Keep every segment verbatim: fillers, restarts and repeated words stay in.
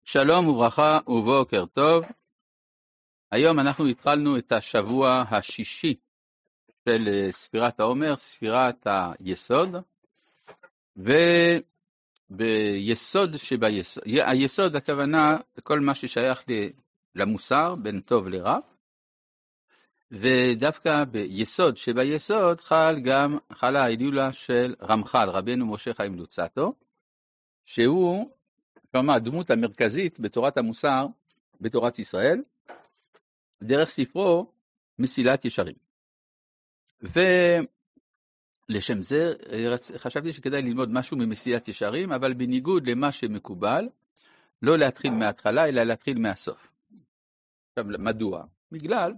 שלום וברכה ובוקר טוב. היום אנחנו התחלנו את השבוע השישי של ספירת העומר, ספירת היסוד, וביסוד שביסוד, היסוד הכוונה כל מה ששייך למוסר בין טוב לרע, ודווקא ביסוד שביסוד חל גם, חלה ההילולה של רמח"ל, רבנו משה חיים לוצאטו, שהוא כלומר הדמות המרכזית בתורת המוסר בתורת ישראל, דרך ספרו מסילת ישרים. ולשם זה חשבתי שכדאי ללמוד משהו ממסילת ישרים, אבל בניגוד למה שמקובל, לא להתחיל מההתחלה, אלא להתחיל מהסוף. עכשיו, מדוע? בגלל,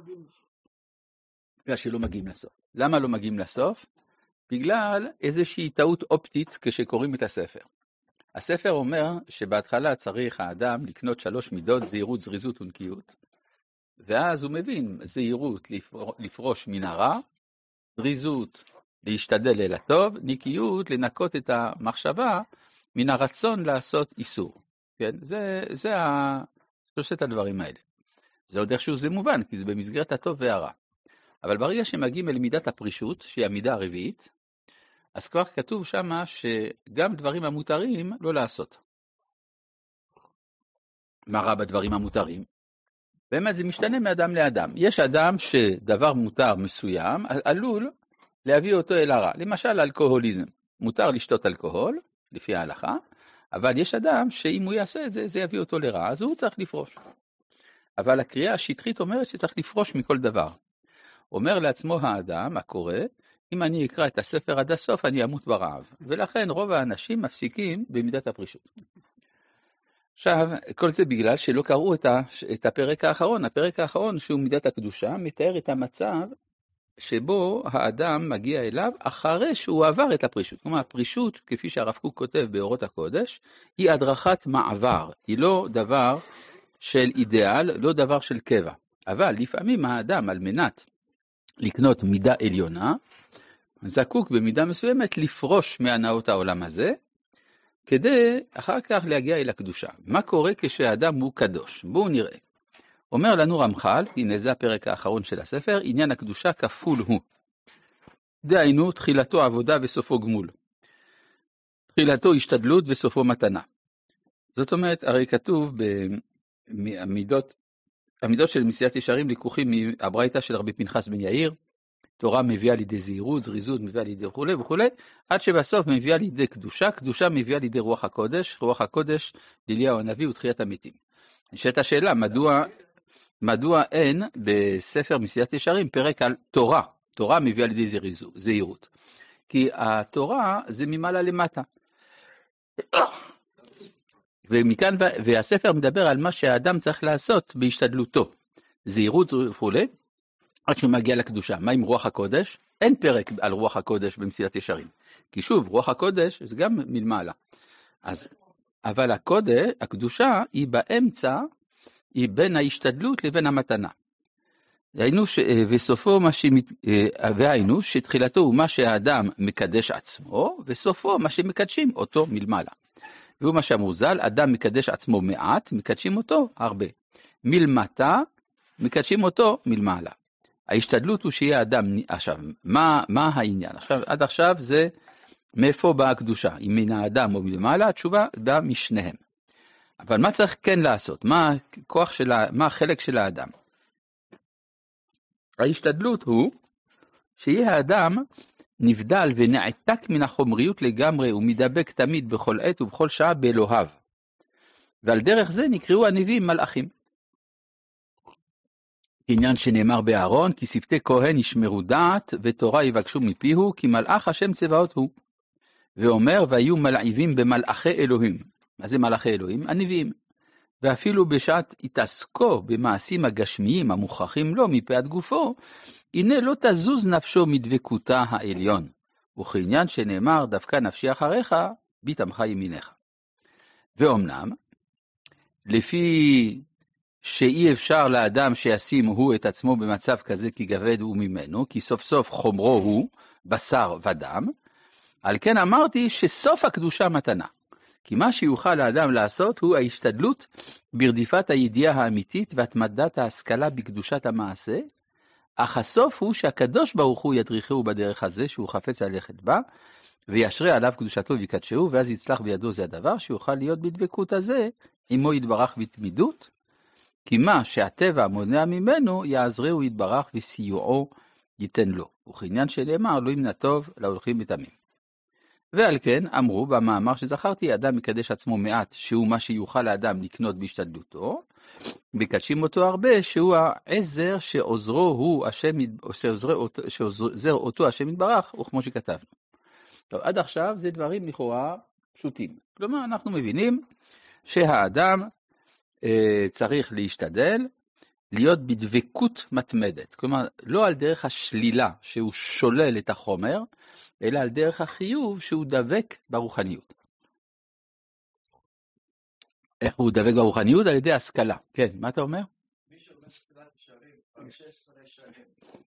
בגלל שלא מגיעים לסוף. למה לא מגיעים לסוף? בגלל איזושהי טעות אופטית כשקוראים את הספר. הספר אומר שבהתחלה צריך האדם לקנות שלוש מידות, זהירות, זריזות ונקיות, ואז הוא מבין זהירות לפרוש מן הרע, זריזות להשתדל אל הטוב, נקיות לנקות את המחשבה מן הרצון לעשות איסור. כן? זה, זה ה... שלושת הדברים האלה. זה עוד איכשהו זה מובן, כי זה במסגרת הטוב והרע. אבל ברגע שמגיעים אל מידת הפרישות, שהיא המידה הרביעית, אז כבר כתוב שמה שגם דברים המותרים לא לעשות. מה רע בדברים המותרים? באמת זה משתנה מאדם לאדם. יש אדם שדבר מותר מסוים עלול להביא אותו אל הרע. למשל אלכוהוליזם. מותר לשתות אלכוהול, לפי ההלכה, אבל יש אדם שאם הוא יעשה את זה, זה יביא אותו לרע, אז הוא צריך לפרוש. אבל הקריאה השטחית אומרת שצריך לפרוש מכל דבר. אומר לעצמו האדם, הקורא, אם אני אקרא את הספר עד הסוף, אני אמות ברעב. ולכן רוב האנשים מפסיקים במידת הפרישות. עכשיו, כל זה בגלל שלא קראו את, ה, את הפרק האחרון. הפרק האחרון, שהוא מידת הקדושה, מתאר את המצב שבו האדם מגיע אליו אחרי שהוא עבר את הפרישות. כלומר, הפרישות, כפי שהרב קוק כותב באורות הקודש, היא הדרכת מעבר. היא לא דבר של אידיאל, לא דבר של קבע. אבל לפעמים האדם, על מנת לקנות מידה עליונה, זקוק במידה מסוימת לפרוש מהנאות העולם הזה, כדי אחר כך להגיע אל הקדושה. מה קורה כשהאדם הוא קדוש? בואו נראה. אומר לנו רמח"ל, הנה זה הפרק האחרון של הספר, עניין הקדושה כפול הוא. דהיינו, תחילתו עבודה וסופו גמול. תחילתו השתדלות וסופו מתנה. זאת אומרת, הרי כתוב במידות, המידות של מסילת ישרים לקוחים מהברייתא של רבי פנחס בן יאיר, תורה מביאה לידי זהירות, זריזות מביאה לידי וכו' וכו', עד שבסוף מביאה לידי קדושה, קדושה מביאה לידי רוח הקודש, רוח הקודש לאליהו הנביא ותחיית המתים. נשאלת השאלה, מדוע, מדוע אין בספר מסילת ישרים פרק על תורה? תורה מביאה לידי זהירות. כי התורה זה ממעלה למטה. ומכאן, והספר מדבר על מה שהאדם צריך לעשות בהשתדלותו. זהירות וכו'. עד שהוא מגיע לקדושה. מה עם רוח הקודש? אין פרק על רוח הקודש במסילת ישרים. כי שוב, רוח הקודש זה גם מלמעלה. אז, אבל הקודש, הקדושה היא באמצע, היא בין ההשתדלות לבין המתנה. והיינו ש... וסופו מה שמת... והיינו שתחילתו הוא מה שהאדם מקדש עצמו, וסופו מה שמקדשים אותו מלמעלה. והוא מה שאמרו ז"ל, אדם מקדש עצמו מעט, מקדשים אותו הרבה. מלמטה, מקדשים אותו מלמעלה. ההשתדלות הוא שיהיה אדם, עכשיו, מה, מה העניין? עכשיו, עד עכשיו זה מאיפה באה הקדושה, אם מן האדם או מלמעלה, התשובה באה משניהם. אבל מה צריך כן לעשות? מה הכוח של, מה החלק של האדם? ההשתדלות הוא שיהיה האדם נבדל ונעתק מן החומריות לגמרי ומדבק תמיד בכל עת ובכל שעה באלוהיו. ועל דרך זה נקראו הנביאים מלאכים. עניין שנאמר בארון, כי שפתי כהן ישמרו דעת ותורה יבקשו מפיהו, כי מלאך השם צבאות הוא. ואומר, והיו מלאיבים במלאכי אלוהים. מה זה מלאכי אלוהים? הנביאים. ואפילו בשעת התעסקו במעשים הגשמיים המוכרחים לו מפאת גופו, הנה לא תזוז נפשו מדבקותה העליון. וכעניין שנאמר, דווקא נפשי אחריך, ביטמך ימיניך. ואומנם, לפי שאי אפשר לאדם שישים הוא את עצמו במצב כזה כי גבד הוא ממנו, כי סוף סוף חומרו הוא בשר ודם, על כן אמרתי שסוף הקדושה מתנה. כי מה שיוכל האדם לעשות הוא ההשתדלות ברדיפת הידיעה האמיתית והתמדת ההשכלה בקדושת המעשה, אך הסוף הוא שהקדוש ברוך הוא ידריכהו בדרך הזה שהוא חפץ ללכת בה, וישרה עליו קדושתו ויקדשהו, ואז יצלח בידו זה הדבר שיוכל להיות בדבקות הזה, עמו יתברך בתמידות, כי מה שהטבע מונע ממנו יעזרהו יתברך וסיועו ייתן לו, וכעניין שנאמר לא ימנע טוב להולכים בתמים. ועל כן אמרו במאמר שזכרתי, האדם מקדש עצמו מעט, שהוא מה שיוכל האדם לקנות בהשתדלותו, מקדשים אותו הרבה, שהוא העזר שעוזרו הוא השם, שעוזר אותו השם יתברך, וכמו שכתבנו. טוב, עד עכשיו זה דברים לכאורה פשוטים. כלומר, אנחנו מבינים שהאדם אה, צריך להשתדל להיות בדבקות מתמדת. כלומר, לא על דרך השלילה שהוא שולל את החומר, אלא על דרך החיוב שהוא דבק ברוחניות. איך הוא דבק ברוחניות? על ידי השכלה. כן, מה אתה אומר? מי שאומר סתירת ישרים, חמש עשרה שנים.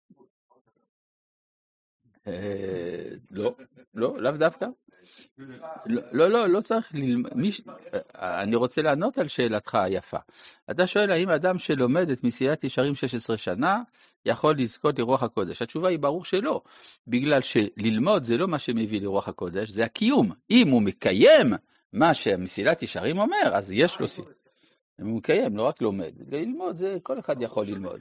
לא, לא, לאו דווקא. לא, לא, לא צריך ללמוד. אני רוצה לענות על שאלתך היפה. אתה שואל האם אדם שלומד את מסילת ישרים שש עשרה שנה יכול לזכות לרוח הקודש. התשובה היא ברור שלא, בגלל שללמוד זה לא מה שמביא לרוח הקודש, זה הקיום. אם הוא מקיים מה שמסילת ישרים אומר, אז יש לו סיבה. אם הוא מקיים, לא רק לומד. ללמוד זה כל אחד יכול ללמוד.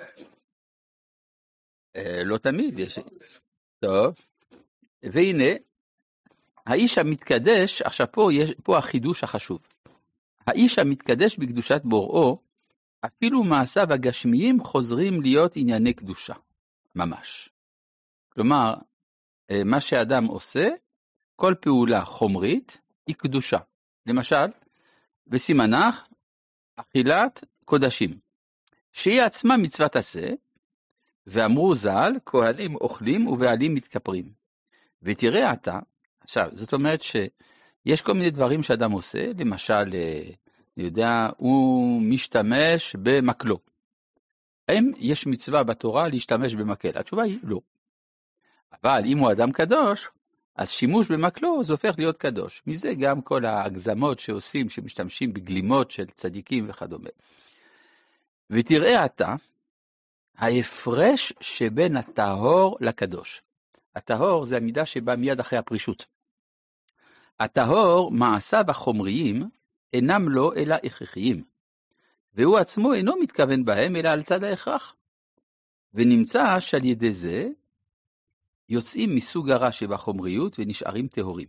לא תמיד יש. טוב, והנה, האיש המתקדש, עכשיו פה יש פה החידוש החשוב. האיש המתקדש בקדושת בוראו, אפילו מעשיו הגשמיים חוזרים להיות ענייני קדושה, ממש. כלומר, מה שאדם עושה, כל פעולה חומרית היא קדושה. למשל, בסימנך, אכילת קודשים, שהיא עצמה מצוות עשה, ואמרו ז"ל, כהנים אוכלים ובעלים מתכפרים. ותראה אתה, עכשיו, זאת אומרת שיש כל מיני דברים שאדם עושה, למשל, אני יודע, הוא משתמש במקלו. האם יש מצווה בתורה להשתמש במקל? התשובה היא לא. אבל אם הוא אדם קדוש, אז שימוש במקלו זה הופך להיות קדוש. מזה גם כל ההגזמות שעושים, שמשתמשים בגלימות של צדיקים וכדומה. ותראה אתה, ההפרש שבין הטהור לקדוש. הטהור זה המידה שבא מיד אחרי הפרישות. הטהור, מעשיו החומריים, אינם לו אלא הכרחיים, והוא עצמו אינו מתכוון בהם אלא על צד ההכרח. ונמצא שעל ידי זה יוצאים מסוג הרע שבחומריות ונשארים טהורים.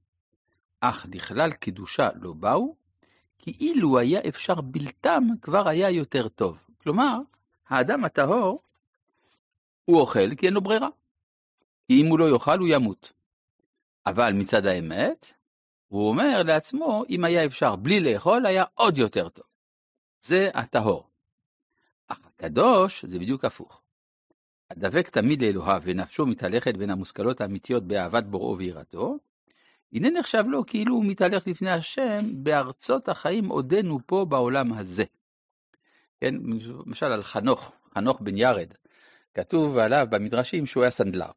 אך לכלל קדושה לא באו, כי אילו היה אפשר בלתם כבר היה יותר טוב. כלומר, האדם הטהור הוא אוכל כי אין לו ברירה. כי אם הוא לא יאכל הוא ימות. אבל מצד האמת, הוא אומר לעצמו, אם היה אפשר בלי לאכול, היה עוד יותר טוב. זה הטהור. אך הקדוש זה בדיוק הפוך. הדבק תמיד לאלוהיו ונפשו מתהלכת בין המושכלות האמיתיות באהבת בוראו ויראתו, הנה נחשב לו כאילו הוא מתהלך לפני השם בארצות החיים עודנו פה בעולם הזה. כן, למשל על חנוך, חנוך בן ירד, כתוב עליו במדרשים שהוא היה סנדלר.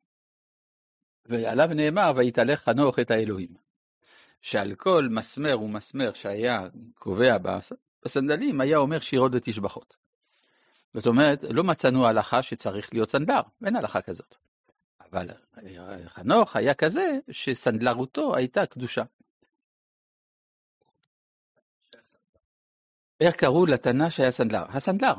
ועליו נאמר, ויתהלך חנוך את האלוהים. שעל כל מסמר ומסמר שהיה קובע בסנדלים, היה אומר שירות ותשבחות. זאת אומרת, לא מצאנו הלכה שצריך להיות סנדלר, אין הלכה כזאת. אבל חנוך היה כזה שסנדלרותו הייתה קדושה. איך קראו לתנא שהיה סנדלר? הסנדלר.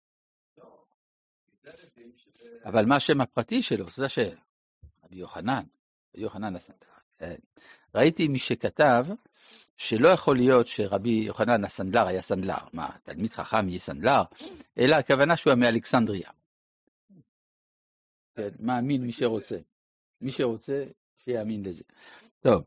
אבל מה השם הפרטי שלו? זה השאלה. רבי יוחנן, רבי יוחנן הסנדלר. ראיתי מי שכתב שלא יכול להיות שרבי יוחנן הסנדלר היה סנדלר. מה, תלמיד חכם יהיה סנדלר? אלא הכוונה שהוא היה מאלכסנדריה. כן, מאמין מי שרוצה. מי שרוצה שיאמין לזה. טוב,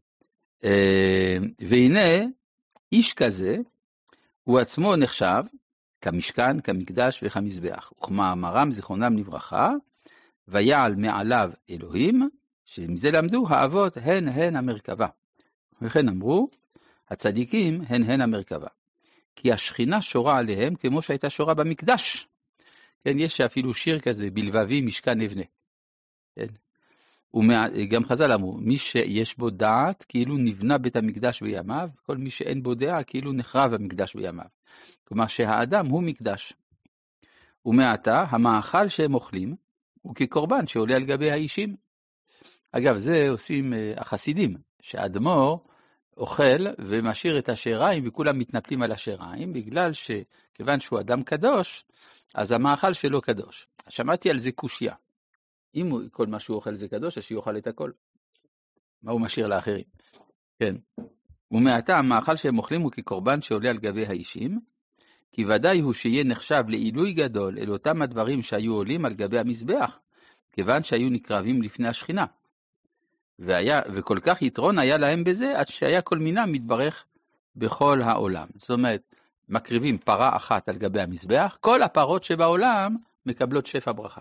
והנה איש כזה, הוא עצמו נחשב כמשכן, כמקדש וכמזבח. וכמאמרם זיכרונם לברכה, ויעל מעליו אלוהים, שמזה למדו האבות הן הן המרכבה. וכן אמרו, הצדיקים הן הן המרכבה. כי השכינה שורה עליהם כמו שהייתה שורה במקדש. כן, יש אפילו שיר כזה, בלבבי משכן נבנה. כן. גם חז"ל אמרו, מי שיש בו דעת כאילו נבנה בית המקדש בימיו, כל מי שאין בו דעה כאילו נחרב המקדש בימיו. כלומר שהאדם הוא מקדש. ומעתה המאכל שהם אוכלים הוא כקורבן שעולה על גבי האישים. אגב, זה עושים החסידים, שהאדמו"ר אוכל ומשאיר את השעריים וכולם מתנפלים על השעריים, בגלל שכיוון שהוא אדם קדוש, אז המאכל שלו קדוש. שמעתי על זה קושיה. אם כל מה שהוא אוכל זה קדוש, אז שיאכל את הכל. מה הוא משאיר לאחרים? כן. ומעתה המאכל שהם אוכלים הוא כקורבן שעולה על גבי האישים, כי ודאי הוא שיהיה נחשב לעילוי גדול אל אותם הדברים שהיו עולים על גבי המזבח, כיוון שהיו נקרבים לפני השכינה. והיה, וכל כך יתרון היה להם בזה, עד שהיה כל מינם מתברך בכל העולם. זאת אומרת, מקריבים פרה אחת על גבי המזבח, כל הפרות שבעולם מקבלות שפע ברכה.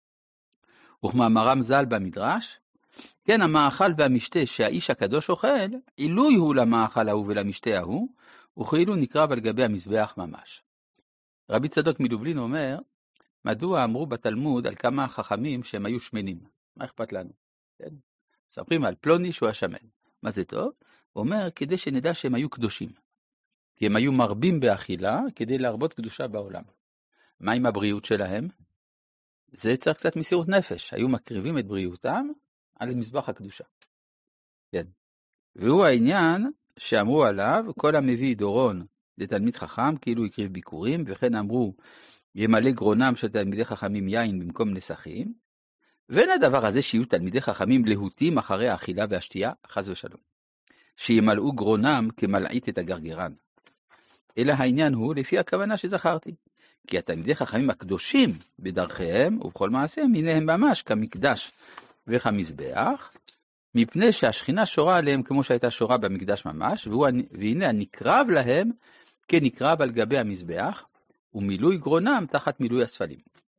וכמאמרם ז"ל במדרש, כן המאכל והמשתה שהאיש הקדוש אוכל, עילוי הוא למאכל ההוא ולמשתה ההוא, וכאילו נקרב על גבי המזבח ממש. רבי צדוק מלובלין אומר, מדוע אמרו בתלמוד על כמה חכמים שהם היו שמנים? מה אכפת לנו? כן? מספרים על פלוני שהוא השמן. מה זה טוב? הוא אומר, כדי שנדע שהם היו קדושים. כי הם היו מרבים באכילה כדי להרבות קדושה בעולם. מה עם הבריאות שלהם? זה צריך קצת מסירות נפש. היו מקריבים את בריאותם על מזבח הקדושה. כן. והוא העניין שאמרו עליו, כל המביא דורון לתלמיד חכם, כאילו הקריב ביקורים, וכן אמרו, ימלא גרונם של תלמידי חכמים יין במקום נסכים, ואין הדבר הזה שיהיו תלמידי חכמים להוטים אחרי האכילה והשתייה, חס ושלום. שימלאו גרונם כמלעית את הגרגרן. אלא העניין הוא לפי הכוונה שזכרתי. כי התלמידי חכמים הקדושים בדרכיהם ובכל מעשיהם, הנה הם ממש כמקדש וכמזבח, מפני שהשכינה שורה עליהם כמו שהייתה שורה במקדש ממש, והוא, והנה הנקרב להם כנקרב על גבי המזבח, ומילוי גרונם תחת מילוי הספלים.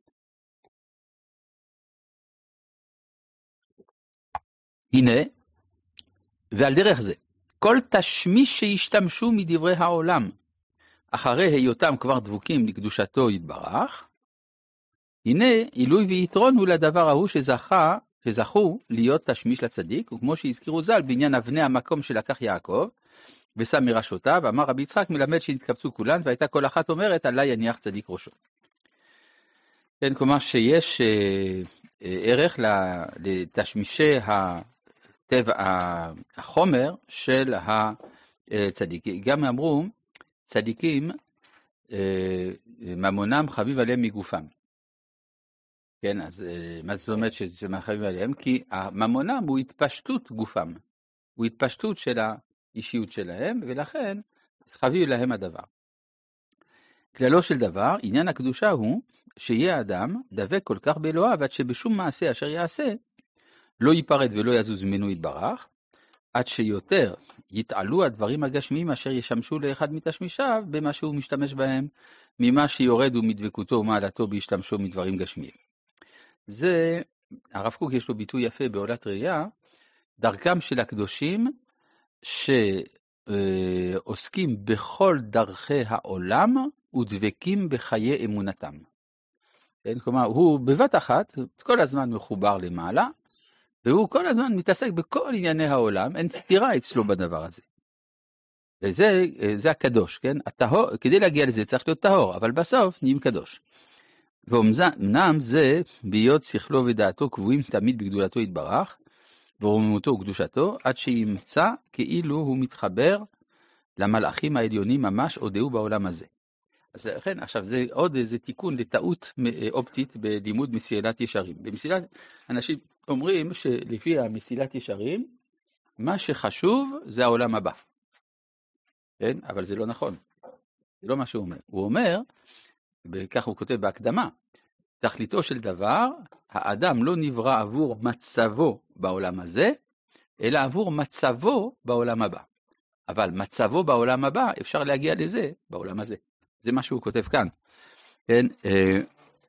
הנה, ועל דרך זה, כל תשמיש שהשתמשו מדברי העולם, אחרי היותם כבר דבוקים לקדושתו יתברך, הנה עילוי ויתרון הוא לדבר ההוא שזכה, שזכו להיות תשמיש לצדיק, וכמו שהזכירו ז"ל בעניין אבני המקום שלקח יעקב, ושם מראשותיו, אמר רבי יצחק מלמד שהתקבצו כולן, והייתה כל אחת אומרת, עלי יניח צדיק ראשו. כן, כלומר שיש אה, אה, ערך לתשמישי הטבע, החומר של הצדיק. גם אמרו, צדיקים, אה, ממונם חביב עליהם מגופם. כן, אז אה, מה זאת אומרת שזה חביב עליהם? כי הממונם הוא התפשטות גופם, הוא התפשטות של האישיות שלהם, ולכן חביב להם הדבר. כללו של דבר, עניין הקדושה הוא שיהיה אדם דבק כל כך באלוהיו, עד שבשום מעשה אשר יעשה, לא ייפרד ולא יזוז ממנו יתברך, עד שיותר יתעלו הדברים הגשמיים אשר ישמשו לאחד מתשמישיו במה שהוא משתמש בהם, ממה שיורד ומדבקותו ומעלתו בהשתמשו מדברים גשמיים. זה, הרב קוק יש לו ביטוי יפה בעולת ראייה, דרכם של הקדושים שעוסקים בכל דרכי העולם ודבקים בחיי אמונתם. כן? כלומר, הוא בבת אחת, כל הזמן מחובר למעלה, והוא כל הזמן מתעסק בכל ענייני העולם, אין סתירה אצלו בדבר הזה. וזה זה הקדוש, כן? הטהור, כדי להגיע לזה צריך להיות טהור, אבל בסוף נהיים קדוש. ואומנם זה בהיות שכלו ודעתו קבועים תמיד בגדולתו יתברך, ורוממותו וקדושתו, עד שימצא כאילו הוא מתחבר למלאכים העליונים ממש הודהו בעולם הזה. אז לכן, עכשיו זה עוד איזה תיקון לטעות אופטית בלימוד מסילת ישרים. במסילת, אנשים אומרים שלפי המסילת ישרים, מה שחשוב זה העולם הבא. כן? אבל זה לא נכון. זה לא מה שהוא אומר. הוא אומר, וכך הוא כותב בהקדמה, תכליתו של דבר, האדם לא נברא עבור מצבו בעולם הזה, אלא עבור מצבו בעולם הבא. אבל מצבו בעולם הבא, אפשר להגיע לזה בעולם הזה. זה מה שהוא כותב כאן. כן? אה,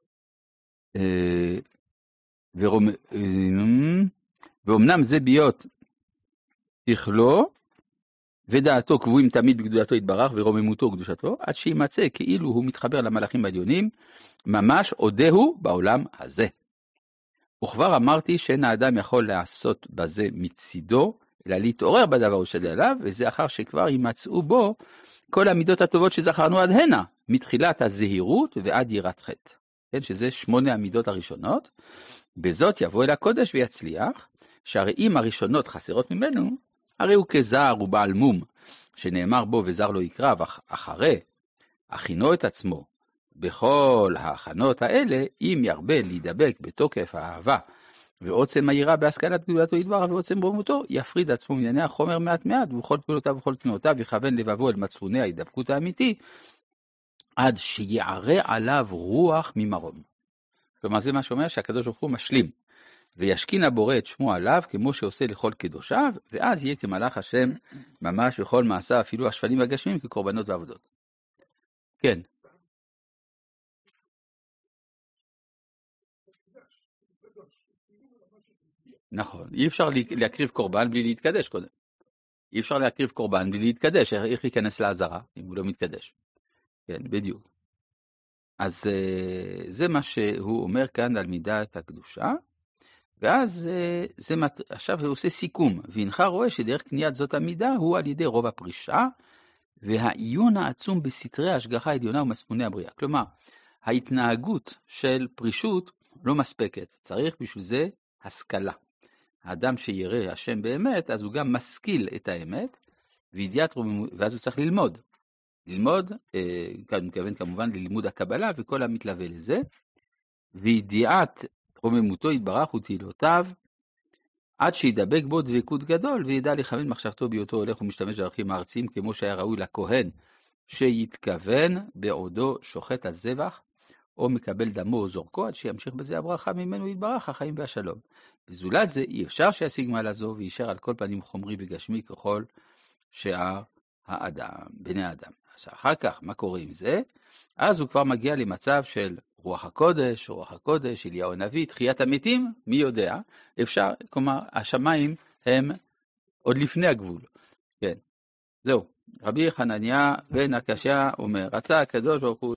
אה, ורומ... אה, ואומנם זה ביות תכלו, ודעתו קבועים תמיד בגדולתו יתברך ורוממותו וקדושתו, עד שימצא כאילו הוא מתחבר למלאכים העליונים, ממש הודהו בעולם הזה. וכבר אמרתי שאין האדם יכול לעשות בזה מצידו, אלא להתעורר בדבר ושדל עליו, וזה אחר שכבר יימצאו בו כל המידות הטובות שזכרנו עד הנה, מתחילת הזהירות ועד יראת חטא. כן, שזה שמונה המידות הראשונות, בזאת יבוא אל הקודש ויצליח, שהרי אם הראשונות חסרות ממנו, הרי הוא כזר ובעל מום, שנאמר בו וזר לא יקרב, אחרי, הכינו את עצמו, בכל ההכנות האלה, אם ירבה להידבק בתוקף האהבה, ועוצם היראה בהשכלת גדולתו יתברך ועוצם רוממותו, יפריד עצמו מענייני החומר מעט מעט, ובכל פעולותיו ובכל תנועותיו יכוון לבבו אל מצפוני ההידבקות האמיתי, עד שיערה עליו רוח ממרום. כלומר זה מה שאומר שהקדוש ברוך הוא משלים, וישכין הבורא את שמו עליו כמו שעושה לכל קדושיו, ואז יהיה כמלאך השם ממש בכל מעשה, אפילו השפלים והגשמים כקורבנות ועבודות. כן. נכון, אי אפשר להקריב קורבן בלי להתקדש קודם. אי אפשר להקריב קורבן בלי להתקדש, איך ייכנס לעזרה אם הוא לא מתקדש. כן, בדיוק. אז זה מה שהוא אומר כאן על מידת הקדושה, ואז זה, עכשיו הוא עושה סיכום, והנך רואה שדרך קניית זאת המידה הוא על ידי רוב הפרישה, והעיון העצום בסתרי ההשגחה העליונה ומצפוני הבריאה. כלומר, ההתנהגות של פרישות לא מספקת, צריך בשביל זה השכלה. האדם שירא השם באמת, אז הוא גם משכיל את האמת, ואז הוא צריך ללמוד. ללמוד, כאן מתכוון כמובן ללימוד הקבלה וכל המתלווה לזה, וידיעת רוממותו יתברך ותהילותיו, עד שידבק בו דבקות גדול, וידע לכוון מחשבתו בהיותו הולך ומשתמש בערכים הארציים, כמו שהיה ראוי לכהן, שיתכוון בעודו שוחט הזבח, או מקבל דמו או זורקו, עד שימשיך בזה הברכה ממנו יתברך, החיים והשלום. בזולת זה אי אפשר שישיג מעלה זו, וישאר על כל פנים חומרי וגשמי ככל שאר האדם, בני האדם. אז אחר כך, מה קורה עם זה? אז הוא כבר מגיע למצב של רוח הקודש, רוח הקודש, אליהו הנביא, תחיית המתים, מי יודע? אפשר, כלומר, השמיים הם עוד לפני הגבול. כן, זהו. רבי חנניה בן הקשיא אומר, רצה הקדוש ברוך הוא